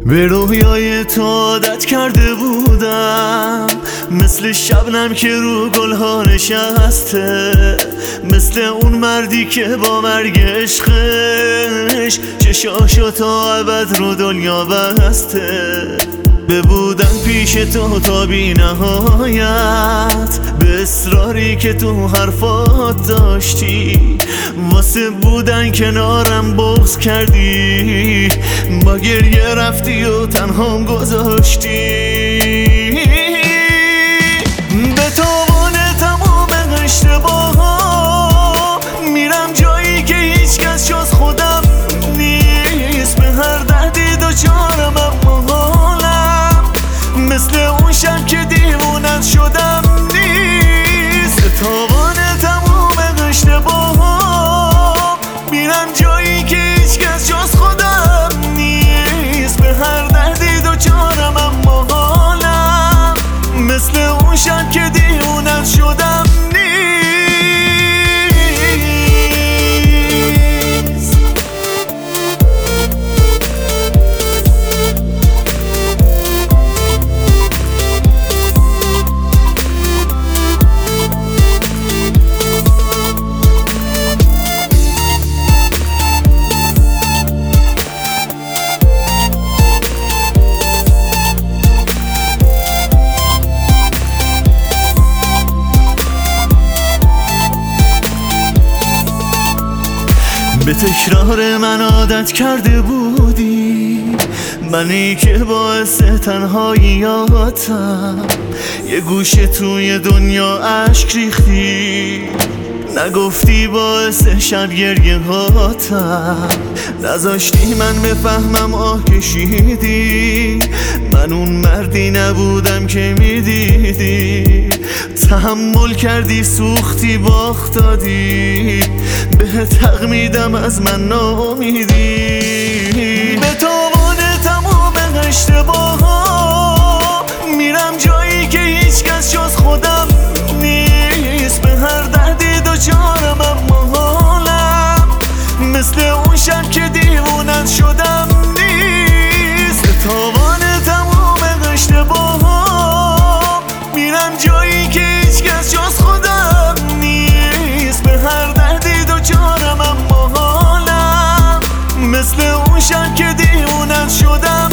به رویای تو عادت کرده بودم، مثل شبنم که رو گلها نشسته، مثل اون مردی که با مرگ عشقش چشاشو تا ابد رو دنیا بسته. ببودن پیش تو تا بی نهایت، به اصراری که تو حرفات داشتی، واسه بودن کنارم بغض کردی، با گریه رفتی و تنهام گذاشتی. به تاوان تمام اشتباها میرم جایی که هیچ کس جز خودم نیست، به هر دردی دوچارم اما حالم مثل اون شب که دیوونت شدم نیست. به تاوان تمام اشتباها میرم جایی که هیچ کس جز خودم نیست، به هر دردی دوچارم اما حالم مثل اون شب که دیوونت شدم نیست. به تکرار من عادت کرده بودی، منی که باعث تنهاییاتم، یه گوشه توی دنیا اشک ریختی، نگفتی باعث شب گریه هاتم، نذاشتی من بفهمم آه کشیدی، من اون مردی نبودم که میدیدی، تحمل کردی سوختی باخت دادی، بهت حق میدم از من ناامیدی. به تاوان تمام اشتباها میرم جایی که هیچ کس جز خودم نیست، به هر دردی دوچارم اما حالم مثل اون شب که دیوونت شدم نیست. به تاوان تمام اشتباها میرم جایی که هیچ کس جز خودم نیست، به هر دردی دوچارم اما حالم مثل اون شب که دیوونت شدم